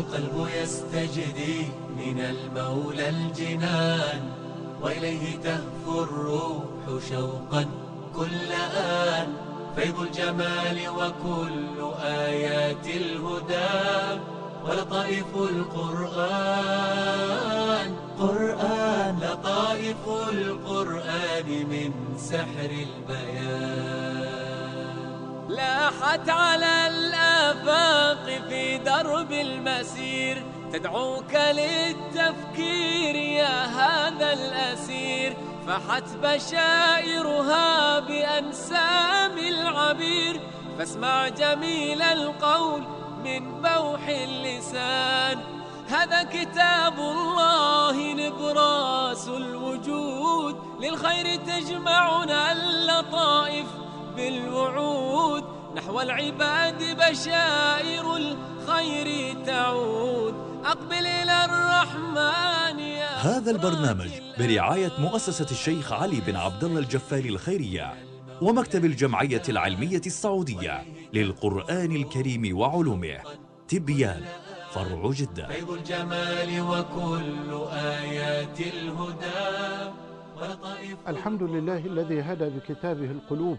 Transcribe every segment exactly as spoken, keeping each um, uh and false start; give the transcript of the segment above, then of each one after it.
والقلب يستجدي من المولى الجنان، وإليه تهفو الروح شوقا كل آن. فيض الجمال وكل آيات الهدى ولطائف القرآن، قرآن لطائف القرآن من سحر البيان. لاحت على الآفاق في درب المسير، تدعوك للتفكير يا هذا الأسير. فحت بشائرها بأنسام العبير، فاسمع جميل القول من بوح اللسان. هذا كتاب الله نبراس الوجود، للخير تجمعنا اللطائف بالوعود. نحو العباد بشائر الخير تعود، أقبل إلى الرحمن يا هذا البرنامج برعاية مؤسسة الشيخ علي بن عبد الله الجفاري الخيرية ومكتب الجمعية العلمية السعودية للقرآن الكريم وعلومه. تبيان فرع جدة. فيض الجمال وكل آيات الهدى ولطائف. الحمد لله الذي هدى بكتابه القلوب،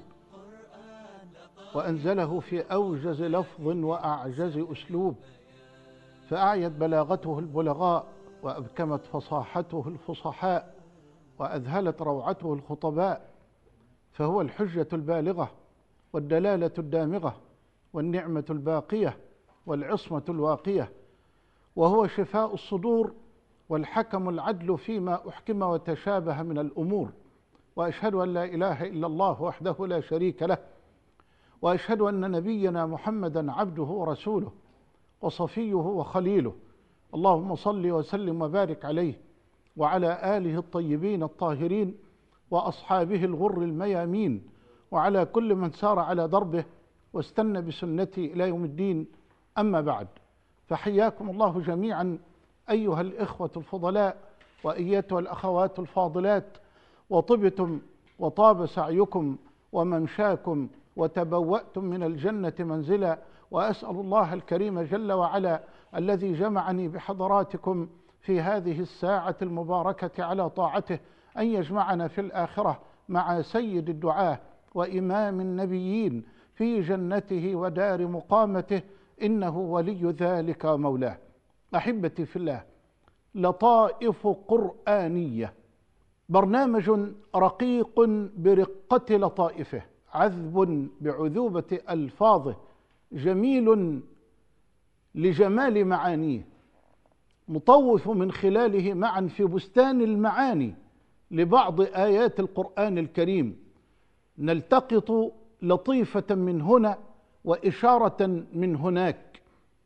وأنزله في أوجز لفظ وأعجز أسلوب، فأعيت بلاغته البلغاء، وأبكمت فصاحته الفصحاء، وأذهلت روعته الخطباء. فهو الحجة البالغة والدلالة الدامغة والنعمة الباقية والعصمة الواقية، وهو شفاء الصدور والحكم العدل فيما أحكم وتشابه من الأمور. وأشهد أن لا إله إلا الله وحده لا شريك له، وأشهد أن نبينا محمدا عبده ورسوله وصفيه وخليله. اللهم صل وسلم وبارك عليه وعلى آله الطيبين الطاهرين وأصحابه الغر الميامين، وعلى كل من سار على دربه واستنى بسنته إلى يوم الدين. أما بعد، فحياكم الله جميعا أيها الإخوة الفضلاء وأيتها الأخوات الفاضلات، وطبتم وطاب سعيكم وممشاكم وتبوأتم من الجنة منزلا. وأسأل الله الكريم جل وعلا الذي جمعني بحضراتكم في هذه الساعة المباركة على طاعته أن يجمعنا في الآخرة مع سيد الدعاة وإمام النبيين في جنته ودار مقامته، إنه ولي ذلك ومولاه. أحبتي في الله، لطائف قرآنية، برنامج رقيق برقة لطائفه، عذب بعذوبة ألفاظه، جميل لجمال معانيه، مطوف من خلاله معا في بستان المعاني لبعض آيات القرآن الكريم، نلتقط لطيفة من هنا وإشارة من هناك،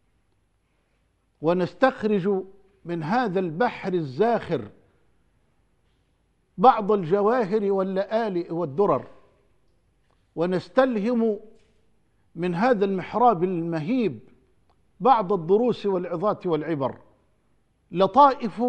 ونستخرج من هذا البحر الزاخر بعض الجواهر واللآلئ والدرر، ونستلهم من هذا المحراب المهيب بعض الدروس والعظات والعبر. لطائف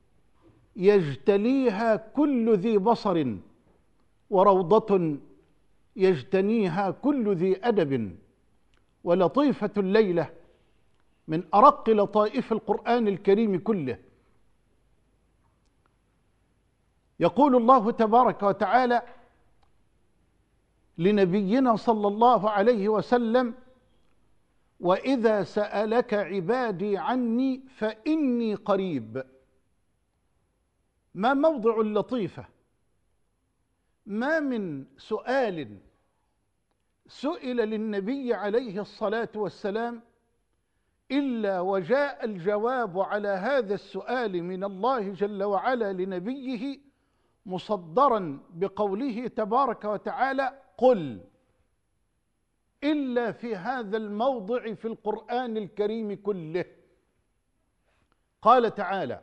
يجتليها كل ذي بصر، وروضة يجتنيها كل ذي أدب. ولطيفة الليلة من أرق لطائف القرآن الكريم كله. يقول الله تبارك وتعالى لنبينا صلى الله عليه وسلم: وإذا سألك عبادي عني فإني قريب. ما موضع اللطيفة؟ ما من سؤال سئل للنبي عليه الصلاة والسلام إلا وجاء الجواب على هذا السؤال من الله جل وعلا لنبيه مصدرا بقوله تبارك وتعالى: قل. إلا في هذا الموضع في القرآن الكريم كله. قال تعالى: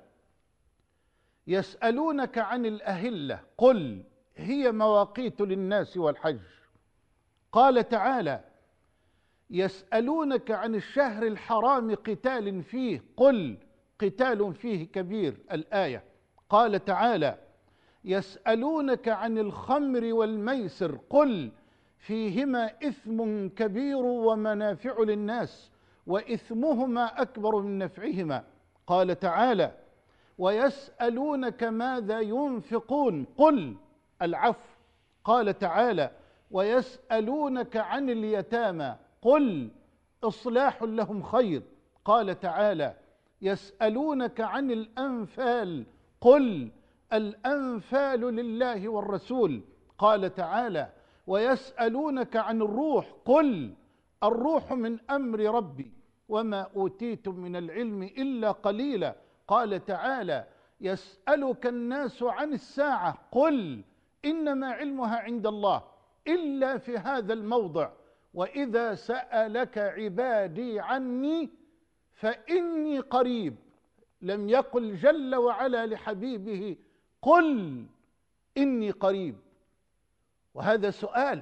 يسألونك عن الأهلة قل هي مواقيت للناس والحج. قال تعالى: يسألونك عن الشهر الحرام قتال فيه قل قتال فيه كبير. الآية. قال تعالى: يسألونك عن الخمر والميسر قل فيهما إثم كبير ومنافع للناس وإثمهما أكبر من نفعهما. قال تعالى: ويسألونك ماذا ينفقون قل العفو. قال تعالى: ويسألونك عن اليتامى قل إصلاح لهم خير. قال تعالى: يسألونك عن الأنفال قل الأنفال لله والرسول. قال تعالى: ويسألونك عن الروح قل الروح من أمر ربي وما أوتيتم من العلم إلا قليلا. قال تعالى: يسألك الناس عن الساعة قل إنما علمها عند الله إلا في هذا الموضع وإذا سألك عبادي عني فإني قريب. لم يقل جل وعلا لحبيبه قل إني قريب، وهذا سؤال.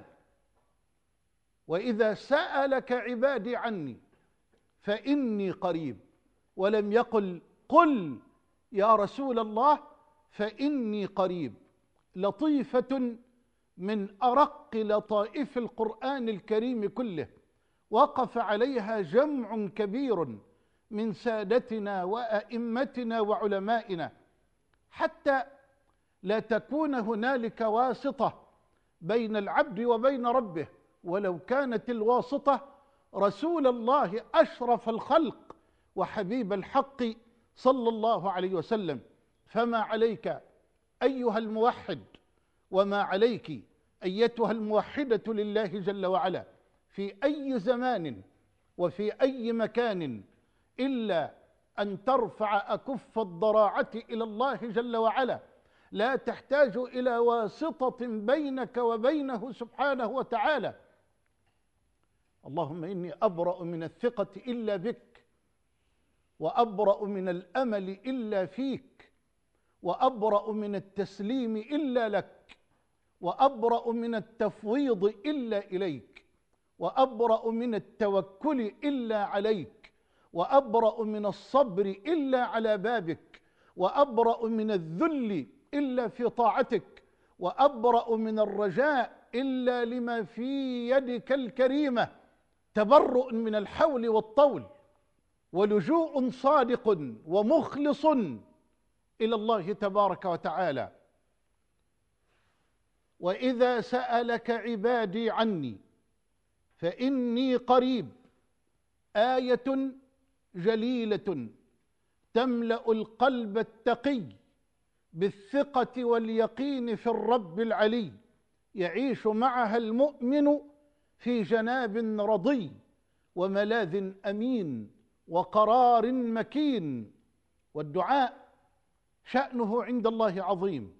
وإذا سألك عبادي عني فإني قريب، ولم يقل قل يا رسول الله فإني قريب. لطيفة من أرق لطائف القرآن الكريم كله، وقف عليها جمع كبير من سادتنا وأئمتنا وعلمائنا، حتى لا تكون هنالك واسطة بين العبد وبين ربه، ولو كانت الواسطة رسول الله أشرف الخلق وحبيب الحق صلى الله عليه وسلم. فما عليك أيها الموحد وما عليك أيتها الموحدة لله جل وعلا في أي زمان وفي أي مكان إلا أن ترفع أكف الضراعة إلى الله جل وعلا، لا تحتاج إلى واسطة بينك وبينه سبحانه وتعالى. اللهم إني أبرأ من الثقة إلا بك، وأبرأ من الأمل إلا فيك، وأبرأ من التسليم إلا لك، وأبرأ من التفويض إلا إليك، وأبرأ من التوكل إلا عليك، وأبرأ من الصبر إلا على بابك، وأبرأ من الذل إلا في طاعتك، وأبرأ من الرجاء إلا لما في يدك الكريمة، تبرؤ من الحول والطول، ولجوء صادق ومخلص إلى الله تبارك وتعالى. وإذا سألك عبادي عني فإني قريب، آية جليلة تملأ القلب التقي بالثقة واليقين في الرب العلي، يعيش معها المؤمن في جناب رضي وملاذ أمين وقرار مكين. والدعاء شأنه عند الله عظيم،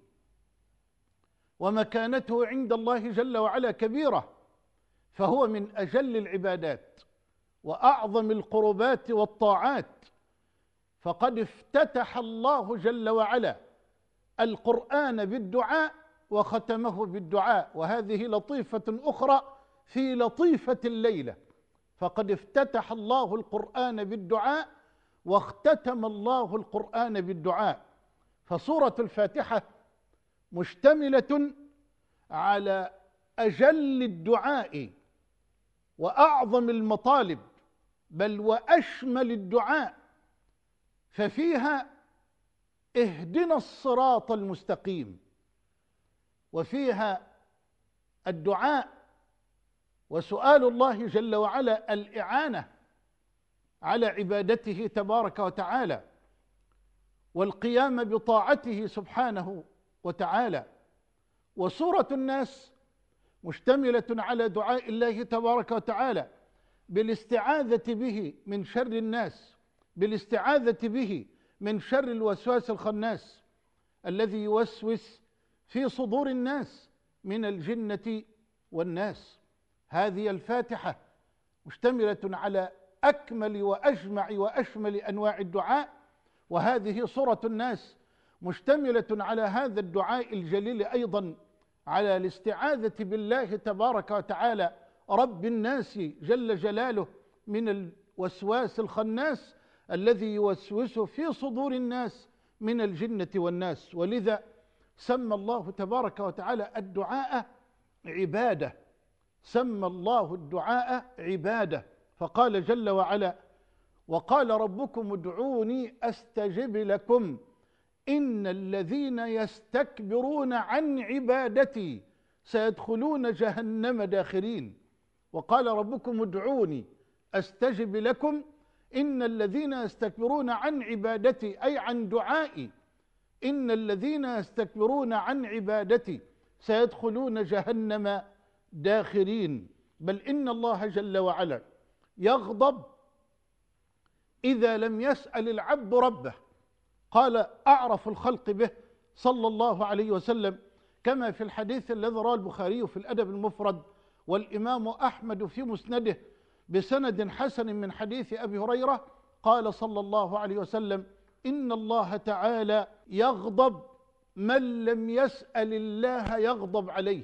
ومكانته عند الله جل وعلا كبيرة، فهو من أجل العبادات وأعظم القربات والطاعات. فقد افتتح الله جل وعلا القرآن بالدعاء وختمه بالدعاء، وهذه لطيفة أخرى في لطيفة الليلة. فقد افتتح الله القرآن بالدعاء واختتم الله القرآن بالدعاء. فسورة الفاتحة مشتملة على أجل الدعاء وأعظم المطالب، بل وأشمل الدعاء، ففيها اهدنا الصراط المستقيم، وفيها الدعاء وسؤال الله جل وعلا الإعانة على عبادته تبارك وتعالى والقيام بطاعته سبحانه وتعالى. وسورة الناس مشتملة على دعاء الله تبارك وتعالى بالاستعاذة به من شر الناس، بالاستعاذة به من شر الوسواس الخناس الذي يوسوس في صدور الناس من الجنة والناس. هذه الفاتحة مشتملة على أكمل وأجمع وأشمل أنواع الدعاء، وهذه سورة الناس مشتملة على هذا الدعاء الجليل أيضا، على الاستعاذة بالله تبارك وتعالى رب الناس جل جلاله من الوسواس الخناس الذي يوسوس في صدور الناس من الجنة والناس. ولذا سمى الله تبارك وتعالى الدعاء عبادة، سمى الله الدعاء عبادة، فقال جل وعلا وقال ربكم ادعوني أستجب لكم إن الذين يستكبرون عن عبادتي سيدخلون جهنم داخرين. وقال ربكم ادعوني أستجب لكم إن الذين يستكبرون عن عبادتي أي عن دعائي، إن الذين يستكبرون عن عبادتي سيدخلون جهنم داخرين. بل إن الله جل وعلا يغضب إذا لم يسأل العبد ربه. قال أعرف الخلق به صلى الله عليه وسلم كما في الحديث الذي رواه البخاري في الأدب المفرد والإمام أحمد في مسنده بسند حسن من حديث أبي هريرة، قال صلى الله عليه وسلم إن الله تعالى يغضب من لم يسأل الله يغضب عليه،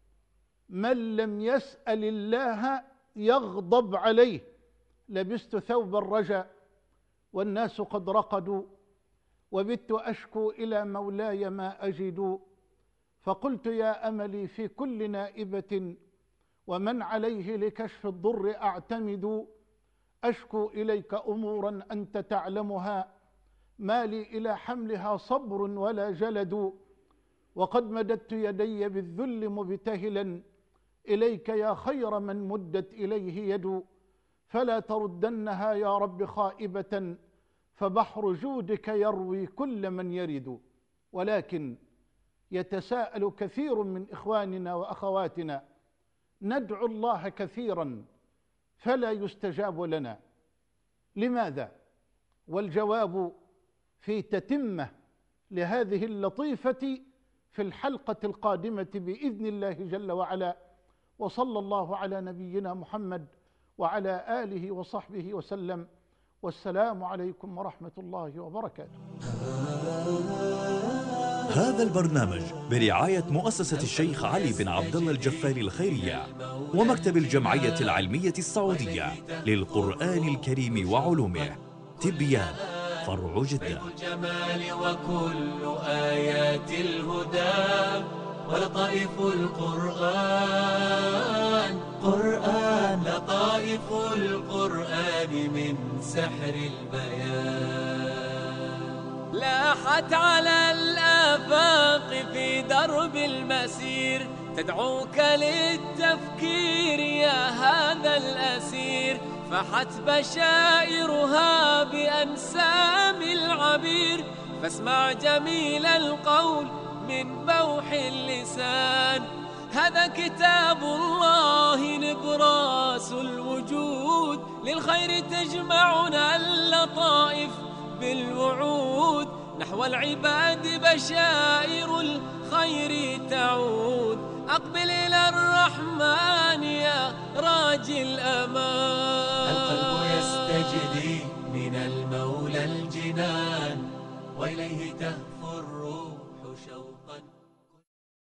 من لم يسأل الله يغضب عليه. لبست ثوب الرجا والناس قد رقدوا وبت أشكو إلى مولاي ما أجد، فقلت يا أملي في كل نائبة ومن عليه لكشف الضر أعتمد، أشكو إليك أمورا أنت تعلمها ما لي إلى حملها صبر ولا جلد، وقد مددت يدي بالذل مبتهلا إليك يا خير من مدت إليه يد، فلا تردنها يا رب خائبة فبحر جودك يروي كل من يرد. ولكن يتساءل كثير من إخواننا وأخواتنا ندعو الله كثيرا فلا يستجاب لنا، لماذا؟ والجواب في تتمة لهذه اللطيفة في الحلقة القادمة بإذن الله جل وعلا. وصلى الله على نبينا محمد وعلى آله وصحبه وسلم، والسلام عليكم ورحمة الله وبركاته. هذا البرنامج برعاية مؤسسة الشيخ علي بن عبد الله الجفاري الخيرية ومكتب الجمعية العلمية السعودية للقرآن الكريم وعلومه. تبيان فرع جدة. الجمال وكل آيات الهدى ولطائف القرآن، قرآن لطائف القرآن من سحر البيان. لاحت على الآفاق في درب المسير تدعوك للتفكير يا هذا الأسير، فحت بشائرها بأنسام العبير، فاسمع جميل القول من بوح اللسان. هذا كتاب الله نبراس الوجود، للخير تجمعنا اللطائف بالوعود، نحو العباد بشائر الخير تعود. أقبل إلى الرحمن يا راجي الأمان. القلب يستجدي من المولى الجنان، وإليه تهفو الروح شوقا.